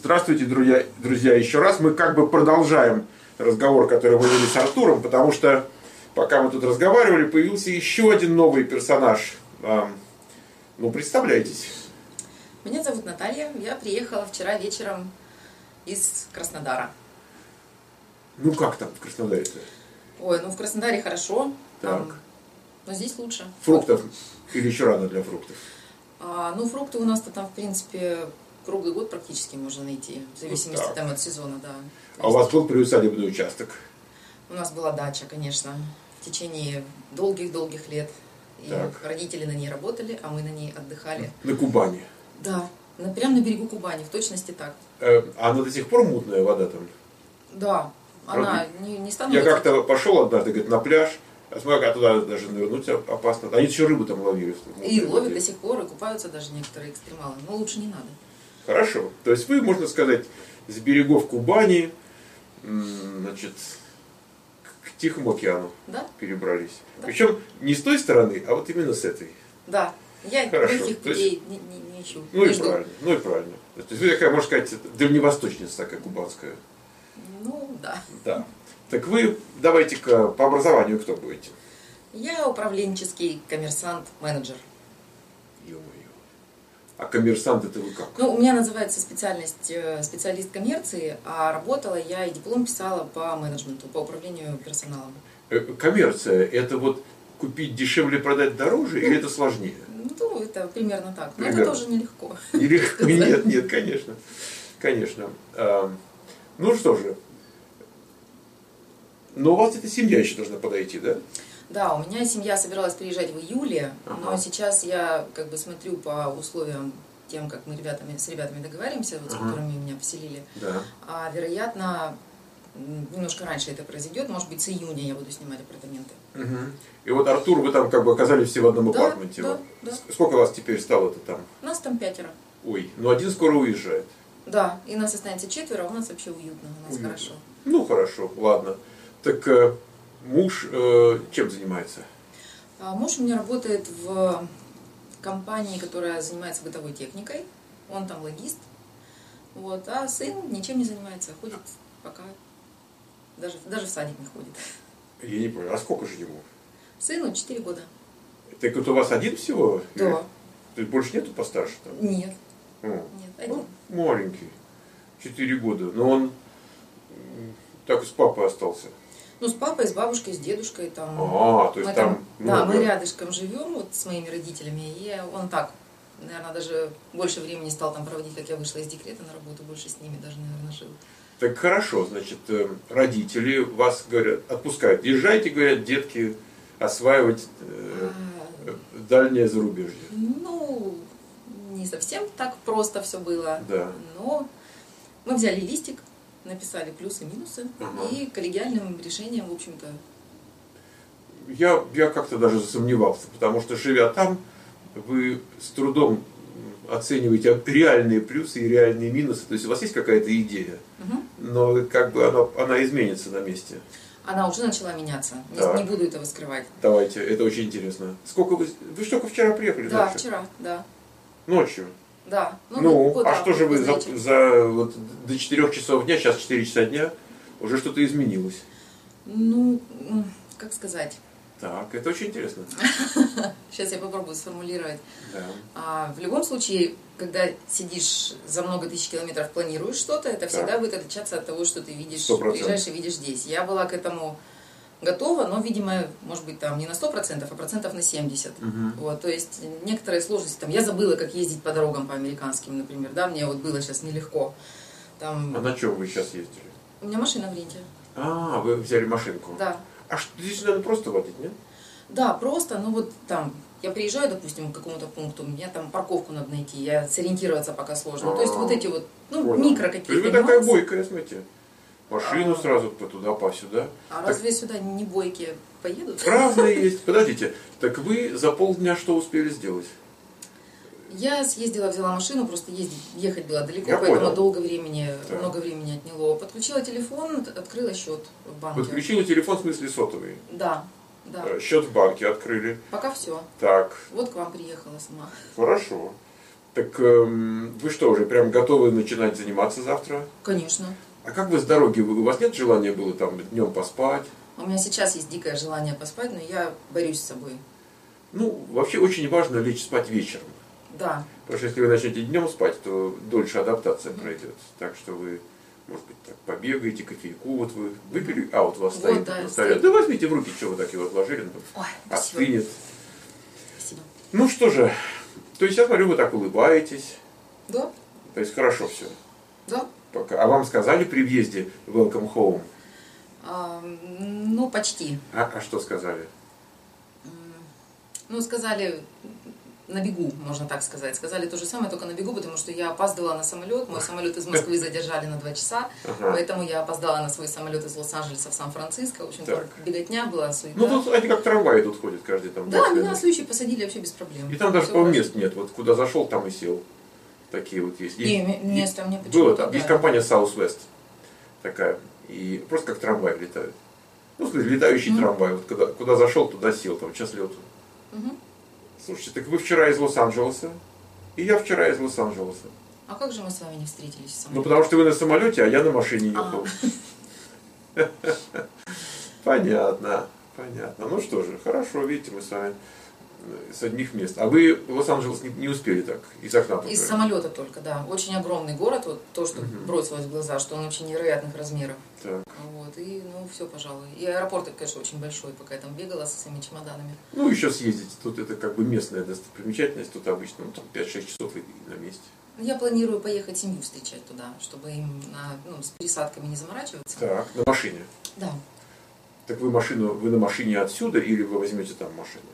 Здравствуйте, друзья, еще раз. Мы как бы продолжаем разговор, который мы вели с Артуром, потому что пока мы тут разговаривали, появился еще один новый персонаж. Ну, представляйтесь. Меня зовут Наталья. Я приехала вчера вечером из Краснодара. Ну, как там в Краснодаре-то? Ой, ну в Краснодаре хорошо. Так. Но здесь лучше. Фруктов? Или еще рано для фруктов? Ну, фрукты у нас-то там, в принципе, круглый год практически можно найти. В зависимости Вот там от сезона, да. А у вас был приусадебный участок? У нас была дача, конечно, в течение долгих-долгих лет. И Так. родители на ней работали, а мы на ней отдыхали. На Кубани? Да, прямо на берегу Кубани, в точности так. А она до сих пор мутная вода там? Да, она не становится... Я как-то пошел однажды, говорит, на пляж, а смотрю, а туда даже навернуть опасно. Они еще рыбу там ловили. И ловят до сих пор, и купаются даже некоторые экстремалы. Но лучше не надо. Хорошо. То есть вы, можно сказать, с берегов Кубани, значит, к Тихому океану перебрались. Да. Причем не с той стороны, а вот именно с этой. Да. Я легких путей не ищу. Ну и правильно, ну и правильно. То есть вы такая, можно сказать, дальневосточница такая кубанская. Ну, да. Да. Так вы, давайте-ка, по образованию кто будете? Я управленческий коммерсант-менеджер. Ё-моё. А коммерсант это вы как? Ну, у меня называется специальность специалист коммерции, а работала я и диплом писала по менеджменту, по управлению персоналом. Коммерция, это вот купить дешевле, продать дороже, или это сложнее? Ну, это примерно так. Но Примерно. это тоже нелегко. Нелегко? Нет, конечно. Конечно. Ну что же. Но у вас эта семья еще должна подойти, да? Да, у меня семья собиралась приезжать в июле, но сейчас я как бы смотрю по условиям тем, как мы с ребятами договариваемся, вот, с которыми меня поселили. Да. А вероятно, немножко раньше это произойдет, может быть, с июня я буду снимать апартаменты. И вот, Артур, вы там как бы оказались все в одном апартаменте. Да, Вот. да. Сколько вас теперь стало-то там? Нас там 5. Ой, ну один скоро уезжает. Да, и нас останется 4, а у нас вообще уютно, у нас Уютно. хорошо. Ну, хорошо, ладно. Так муж чем занимается? Муж у меня работает в компании, которая занимается бытовой техникой. Он там логист. Вот, а сын ничем не занимается, ходит пока. Даже в садик не ходит. Я не понял, а сколько же ему? Сыну 4 года. Так вот у вас один всего? Да. Или? То есть больше нету постарше там? Нет. О. Нет, один. Ну, маленький. 4 года. Но он так и с папой остался. Ну, с папой, с бабушкой, с дедушкой там. То есть мы там да, много. мы рядышком живем вот с моими родителями, и он так, наверное, даже больше времени стал там проводить, как я вышла из декрета на работу, больше с ними даже, наверное, жил. Так хорошо, значит, родители вас говорят, отпускают. Езжайте, говорят, детки, осваивать дальнее зарубежье. Ну, не совсем так просто все было. Да. Но мы взяли листик, написали плюсы, минусы, и коллегиальным решением, в общем-то... Я как-то даже засомневался, потому что, живя там, вы с трудом оцениваете реальные плюсы и реальные минусы. То есть у вас есть какая-то идея, но как бы она изменится на месте. Она уже начала меняться. Не буду этого скрывать. Давайте, это очень интересно. Сколько вы же только вчера приехали? Да, дальше? вчера, да. Ночью? Да. Что же вы за вот, до 4 часов дня, сейчас 4 часа дня, уже что-то изменилось? Ну, как сказать? Так, это очень интересно. Сейчас я попробую сформулировать. Да. В любом случае, когда сидишь за много тысяч километров, планируешь что-то, это всегда будет отличаться от того, что ты видишь, 100%. приезжаешь и видишь здесь. Я была к этому готова, но, видимо, может быть, там не на 100%, а процентов на 70%. Вот, то есть некоторые сложности, там, я забыла, как ездить по дорогам по американским, например, да, мне вот было сейчас нелегко. Там... А на чем вы сейчас ездили? У меня машина в ренте. Вы взяли машинку? Да. А здесь надо просто водить, нет? Да, просто, ну вот там, я приезжаю, допустим, к какому-то пункту, мне там парковку надо найти, сориентироваться пока сложно. То есть вот эти вот, микро какие-то нюансы. Вы такая бойкая, смотрите. Машину сразу туда-сюда. А разве сюда не бойкие поедут? Разные есть. Подождите, так вы за полдня что успели сделать? Я съездила, взяла машину, просто ехать было далеко, Я поэтому понял. много времени отняло. Подключила телефон, открыла счет в банке. Подключила телефон, в смысле сотовый? Да. Счет в банке открыли. Пока все. Так. Вот к вам приехала сама. Хорошо. Так вы что, уже прям готовы начинать заниматься завтра? Конечно. А как вы с дороги? У вас нет желания было там днем поспать? У меня сейчас есть дикое желание поспать, но я борюсь с собой. Ну, вообще очень важно лечь спать вечером. Да. Потому что если вы начнете днем спать, то дольше адаптация пройдет. Так что вы, может быть, так побегаете, кофейку вот вы выпили, а вот у вас стоит да, на столе. Да возьмите в руки, что вы так его отложили, Ой, остынет. Спасибо. Ну что же, то есть я смотрю, вы так улыбаетесь. Да. То есть хорошо все. Да. Пока. А вам сказали при въезде welcome home? Ну, почти. А что сказали? Ну, сказали на бегу, можно так сказать. Сказали то же самое, только на бегу, потому что я опаздывала на самолет. Мой самолет из Москвы задержали на 2 часа. Поэтому я опоздала на свой самолет из Лос-Анджелеса в Сан-Франциско. В общем, там беготня была, суета. Ну, тут они как трамваи тут ходят каждый там. Да, меня на случай посадили вообще без проблем. И там даже, по-моему, мест нет. Вот куда зашел, там и сел. Такие вот есть. Не, мест там не почему-то. Было там. Есть компания Southwest такая. И просто как трамвай летают. Ну, в смысле, летающий трамвай. Вот куда зашел, туда сел. Там час лету. Слушайте, так вы вчера из Лос-Анджелеса, и я вчера из Лос-Анджелеса. А как же мы с вами не встретились? Ну, потому что вы на самолете, а я на машине ехал. Понятно, понятно. Ну что же, хорошо, видите, мы с вами с одних мест. А вы в Лос-Анджелес не успели так, из окна только? Из самолета только, да. Очень огромный город, вот то, что бросилось в глаза, что он очень невероятных размеров. Так. Вот, и, ну, все, пожалуй. И аэропорт, конечно, очень большой, пока я там бегала со своими чемоданами. Ну, еще съездите. Тут это как бы местная достопримечательность. Тут обычно, ну, там 5-6 часов и на месте. Я планирую поехать семью встречать туда, чтобы им с пересадками не заморачиваться. Так, на машине? Да. Так вы на машине отсюда или вы возьмете там машину?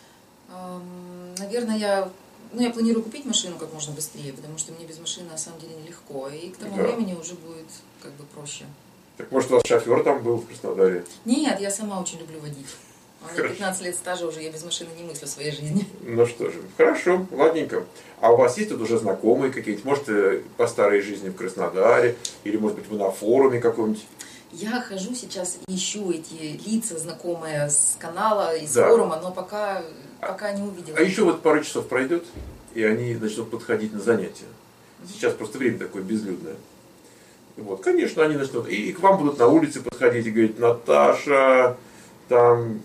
Наверное, я планирую купить машину как можно быстрее, потому что мне без машины на самом деле нелегко. И к тому времени уже будет как бы проще. Так может у вас шофер там был в Краснодаре? Нет, я сама очень люблю водить. У меня 15 лет стажа уже, я без машины не мыслю в своей жизни. Ну что же, хорошо, ладненько. А у вас есть тут уже знакомые какие-то? Может, по старой жизни в Краснодаре? Или, может быть, вы на форуме каком-нибудь? Я хожу сейчас и ищу эти лица, знакомые с канала, из форума, но пока не увидела. А еще вот пару часов пройдет, и они начнут подходить на занятия. Сейчас просто время такое безлюдное. Вот, конечно, они начнут. И к вам будут на улице подходить и говорить: Наташа, там,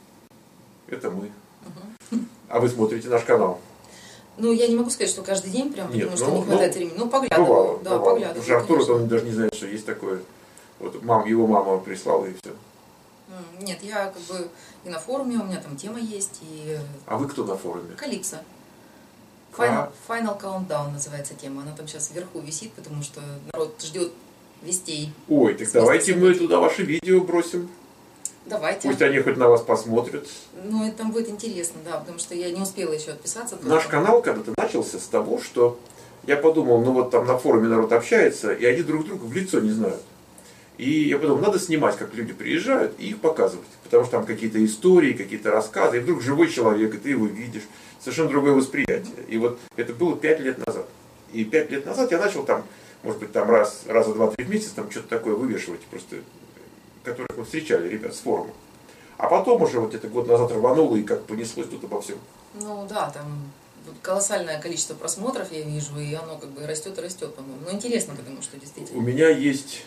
это мы. А вы смотрите наш канал? Ну, я не могу сказать, что каждый день прям, потому что не хватает времени. Ну, поглядываю. Да, поглядываю. Уже Артур, он даже не знает, что есть такое. Вот его мама прислала, и все. Нет, я как бы и на форуме, у меня там тема есть. И... А вы кто на форуме? Калипсо. Final Countdown называется тема. Она там сейчас вверху висит, потому что народ ждет вестей. Ой, так давайте мы туда ваши видео бросим. Давайте. Пусть они хоть на вас посмотрят. Ну, это там будет интересно, да, потому что я не успела еще отписаться. Наш канал когда-то начался с того, что я подумал, ну вот там на форуме народ общается, и они друг друга в лицо не знают. И я подумал, надо снимать, как люди приезжают, и их показывать. Потому что там какие-то истории, какие-то рассказы, и вдруг живой человек, и ты его видишь. Совершенно другое восприятие. И вот это было 5 лет назад. И 5 лет назад я начал там, может быть, там раза 2-3 в месяц там что-то такое вывешивать, просто, которых мы встречали, ребят, с форума. А потом уже вот это год назад рвануло, и как понеслось тут обо всем. Ну да, там колоссальное количество просмотров я вижу, и оно как бы растет и растет, по-моему. Ну интересно, потому что действительно. У меня есть...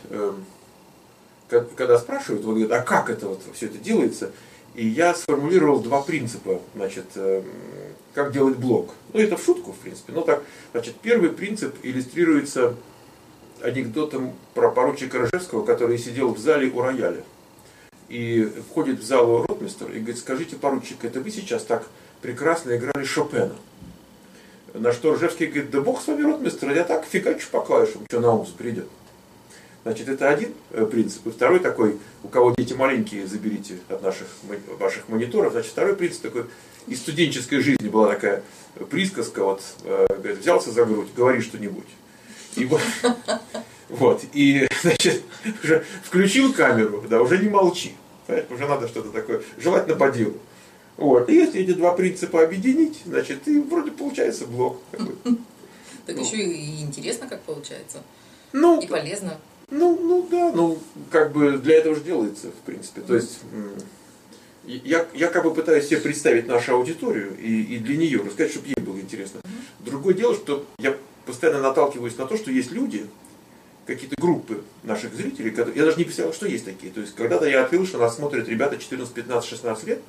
Когда спрашивают, вот говорят, а как это вот все это делается, и я сформулировал 2 принципа, значит, как делать блог. Ну, это в шутку, в принципе. Но так, значит, первый принцип иллюстрируется анекдотом про поручика Ржевского, который сидел в зале у рояля. И входит в зал ротмистр и говорит: скажите, поручик, это вы сейчас так прекрасно играли Шопена? На что Ржевский говорит: да бог с вами, ротмистр, я так фигачу по клавишам, что на ум придет. Значит, это один принцип. И второй такой, у кого дети маленькие, заберите от ваших мониторов. Значит, второй принцип такой, из студенческой жизни была такая присказка, вот, говорит, взялся за грудь, говори что-нибудь. И вот, и, значит, уже включил камеру, да, уже не молчи. Уже надо что-то такое, желательно по делу. Вот, и если эти 2 принципа объединить, значит, и вроде получается блог. Так еще и интересно, как получается. Ну, и полезно. Ну да, как бы для этого же делается, в принципе. То есть я как бы пытаюсь себе представить нашу аудиторию и для нее рассказать, чтобы ей было интересно. Другое дело, что я постоянно наталкиваюсь на то, что есть люди, какие-то группы наших зрителей, которые, я даже не представлял, что есть такие. То есть когда-то я открыл, что нас смотрят ребята 14, 15, 16 лет,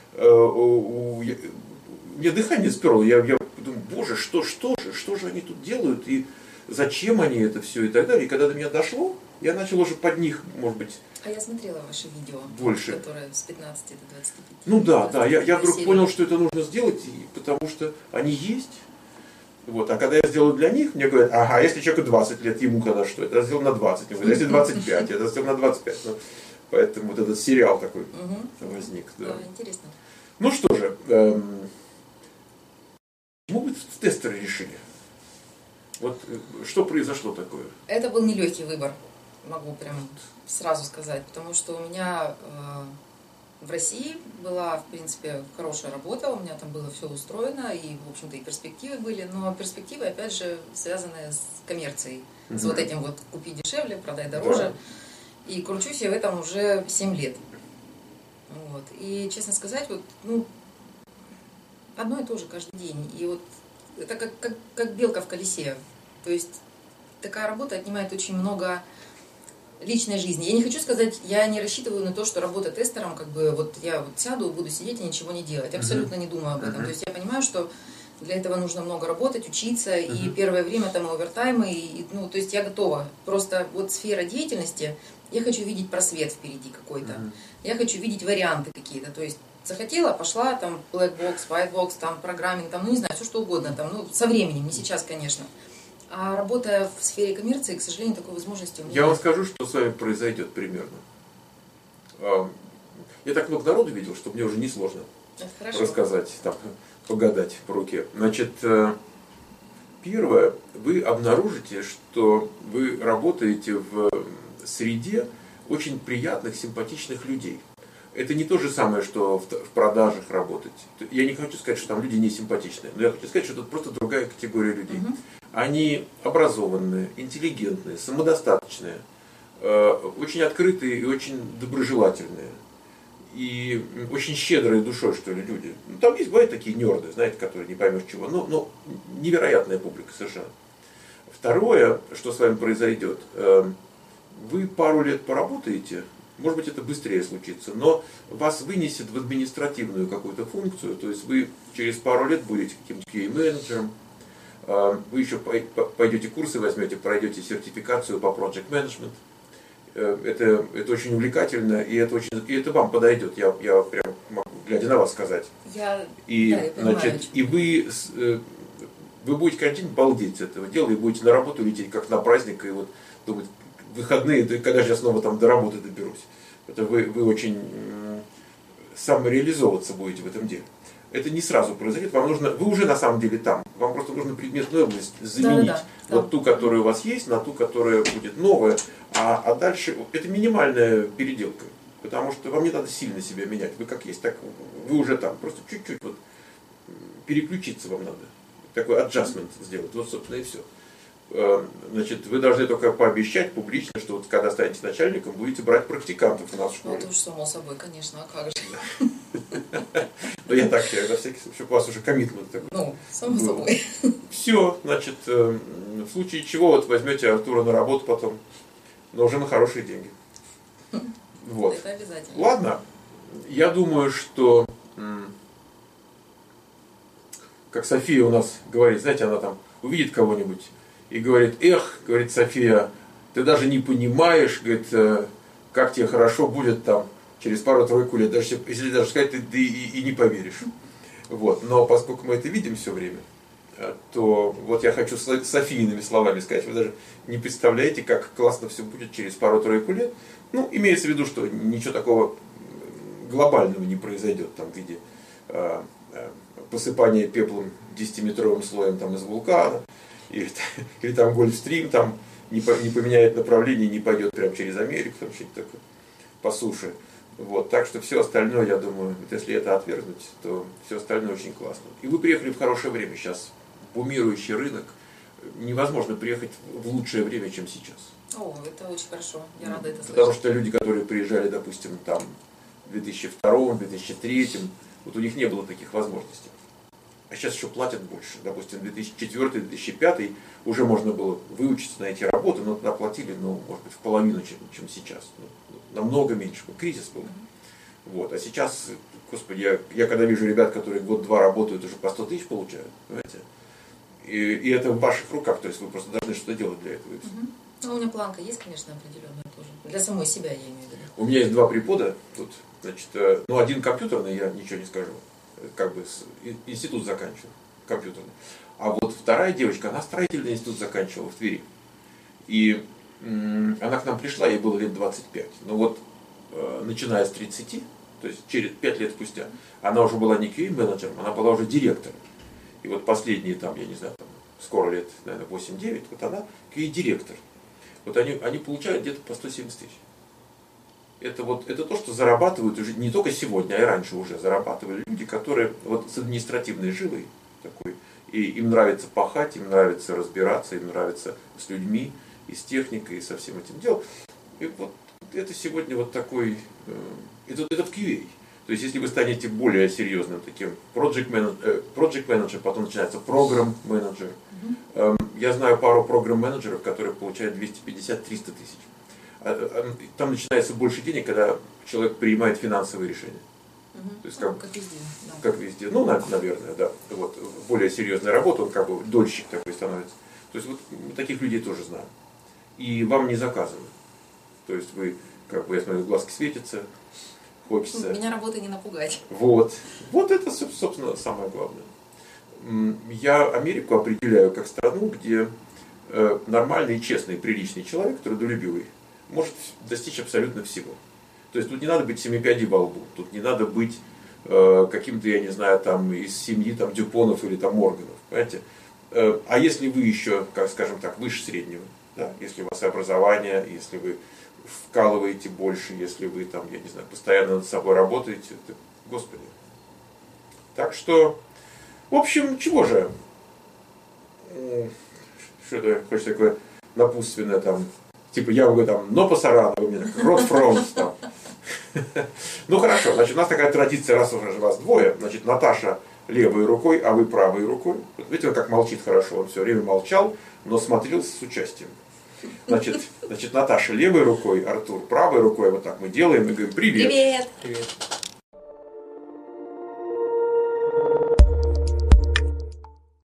мне дыхание сперло, я думаю, боже, что же они тут делают, и зачем они это все и так далее. И когда до меня дошло, я начал уже под них, может быть... А я смотрела ваши видео, больше. Которые с 15 до 25. Ну да, я вдруг понял, что это нужно сделать, потому что они есть. Вот. А когда я сделал для них, мне говорят, ага, если человеку 20 лет, ему когда что? Это сделал на 20. Я говорю, если 25, это сделал на 25. Ну, поэтому вот этот сериал такой возник. Да. Да, интересно. Ну что же, почему вы тестеры решили? Вот что произошло такое? Это был нелегкий выбор, могу прям сразу сказать, потому что у меня в России была, в принципе, хорошая работа, у меня там было все устроено, и, в общем-то, и перспективы были, но перспективы, опять же, связаны с коммерцией, с вот этим вот «купи дешевле, продай дороже», и кручусь я в этом уже 7 лет. Вот. И, честно сказать, вот, одно и то же каждый день, и вот это как белка в колесе, то есть такая работа отнимает очень много личной жизни. Я не хочу сказать, я не рассчитываю на то, что работа тестером, как бы вот я вот сяду, буду сидеть и ничего не делать. Абсолютно не думаю об этом. То есть я понимаю, что для этого нужно много работать, учиться, и первое время там овертаймы, то есть я готова. Просто вот сфера деятельности, я хочу видеть просвет впереди какой-то. Я хочу видеть варианты какие-то. То есть захотела, пошла там black box, white box, там программинг, там, не знаю, все что угодно, там, со временем, не сейчас, конечно. А работая в сфере коммерции, к сожалению, такой возможности у меня нет. Я вам скажу, что с вами произойдет примерно. Я так много народу видел, что мне уже несложно рассказать, там, погадать по руке. Значит, первое, вы обнаружите, что вы работаете в среде очень приятных, симпатичных людей. Это не то же самое, что в продажах работать. Я не хочу сказать, что там люди не симпатичные, но я хочу сказать, что это просто другая категория людей. Они образованные, интеллигентные, самодостаточные, очень открытые и очень доброжелательные. И очень щедрые душой, что ли, люди. Ну, там есть, бывают такие нерды, знаете, которые не поймешь чего. Но невероятная публика совершенно. Второе, что с вами произойдет, вы пару лет поработаете, может быть, это быстрее случится, но вас вынесет в административную какую-то функцию, то есть вы через пару лет будете каким-то QA-менеджером, вы еще пойдете курсы возьмете, пройдете сертификацию по Project Management. Это очень увлекательно, и это вам подойдет. Я прям могу, глядя на вас, сказать. И вы будете каждый день балдеть с этого дела, и будете на работу лететь как на праздник, и вот думать, выходные, когда же я снова там до работы доберусь. Это вы очень самореализовываться будете в этом деле. Это не сразу произойдет, вы уже на самом деле там. Вам просто нужно предметную область заменить ту, которая у вас есть, на ту, которая будет новая. А дальше это минимальная переделка. Потому что вам не надо сильно себя менять. Вы как есть, так вы уже там. Просто чуть-чуть вот переключиться вам надо. Такой adjustment сделать. Вот, собственно, и все. Значит, вы должны только пообещать публично, что вот когда станете начальником, будете брать практикантов у нас в школе. Ну, это уж само собой, конечно, а как же. Но я так, на всякий случай, у вас уже коммитмент такой. Ну, само собой. Все, значит, в случае чего вот возьмете Артура на работу потом, но уже на хорошие деньги. Вот. Это обязательно. Ладно, я думаю, что, как София у нас говорит, знаете, она там увидит кого-нибудь и говорит, говорит София, ты даже не понимаешь, говорит, как тебе хорошо будет там через пару-тройку лет, даже если даже сказать, ты и не поверишь. Вот. Но поскольку мы это видим все время, то вот я хочу Софийными словами сказать, вы даже не представляете, как классно все будет через пару-тройку лет. Ну, имеется в виду, что ничего такого глобального не произойдет там, в виде посыпания пеплом 10-метровым слоем там, из вулкана, или там Гольфстрим там не поменяет направление, не пойдет прямо через Америку, там что-нибудь такое, по суше. Вот, так что все остальное, я думаю, вот если это отвергнуть, то все остальное очень классно. И вы приехали в хорошее время. Сейчас бумирующий рынок. Невозможно приехать в лучшее время, чем сейчас. О, это очень хорошо. Я рада это слышать. Потому что люди, которые приезжали, допустим, там в 2002, 2003, вот у них не было таких возможностей. А сейчас еще платят больше. Допустим, 2004-2005 уже можно было выучиться, найти работу, но тогда платили, ну, может быть, в половину, чем сейчас. Ну, намного меньше. Кризис был. Вот. А сейчас, господи, я когда вижу ребят, которые год-два работают, уже по 100 тысяч получают, понимаете? И это в ваших руках, то есть вы просто должны что-то делать для этого. Ну, у меня планка есть, конечно, определенная тоже. Для самой себя, я имею в виду. У меня есть 2 препода тут, значит, ну, один компьютерный, я ничего не скажу, как бы институт заканчивал, компьютерный. А вот вторая девочка, она строительный институт заканчивала в Твери. И она к нам пришла, ей было лет 25. Но вот начиная с 30, то есть через 5 лет спустя, она уже была не QA-менеджером, она была уже директором. И вот последние там, я не знаю, там, скоро лет, наверное, 8-9, вот она QA-директор. Вот они получают где-то по 170 тысяч. Это то, что зарабатывают уже не только сегодня, а и раньше уже зарабатывали люди, которые вот с административной жилой такой, и им нравится пахать, им нравится разбираться, им нравится с людьми, и с техникой, и со всем этим делом. И вот это сегодня вот такой, это в QA. То есть, если вы станете более серьезным таким project manager, потом начинается program manager. Я знаю пару program менеджеров, которые получают 250-300 тысяч. Там начинается больше денег, когда человек принимает финансовые решения. То есть, как везде. Да. Как везде. Ну, наверное, да. Вот, более серьезная работа, он как бы дольщик такой становится. То есть, вот таких людей тоже знаю. И вам не заказывают. То есть, вы, как бы, я смотрю, глазки светятся. Хочется. Меня работой не напугать. Вот это, собственно, самое главное. Я Америку определяю как страну, где нормальный, честный, приличный человек, трудолюбивый, может достичь абсолютно всего. То есть тут не надо быть 7 пядей во лбу, тут не надо быть каким-то, я не знаю, там, из семьи там, Дюпонов или там, Морганов. Понимаете? А если вы еще, как скажем так, выше среднего, да, если у вас образование, если вы вкалываете больше, если вы там, я не знаю, постоянно над собой работаете, это, господи. Так что, в общем, чего же? Что-то хочется такое напутственное там, типа я говорю там, но пасаран, вы мне так, рот фронт там. Ну хорошо, значит, у нас такая традиция, раз уже вас двое, значит, Наташа левой рукой, а вы правой рукой. Вот видите, он как молчит хорошо, он все время молчал, но смотрел с участием. Значит, Наташа левой рукой, Артур правой рукой, вот так мы делаем и говорим привет. Привет. Привет.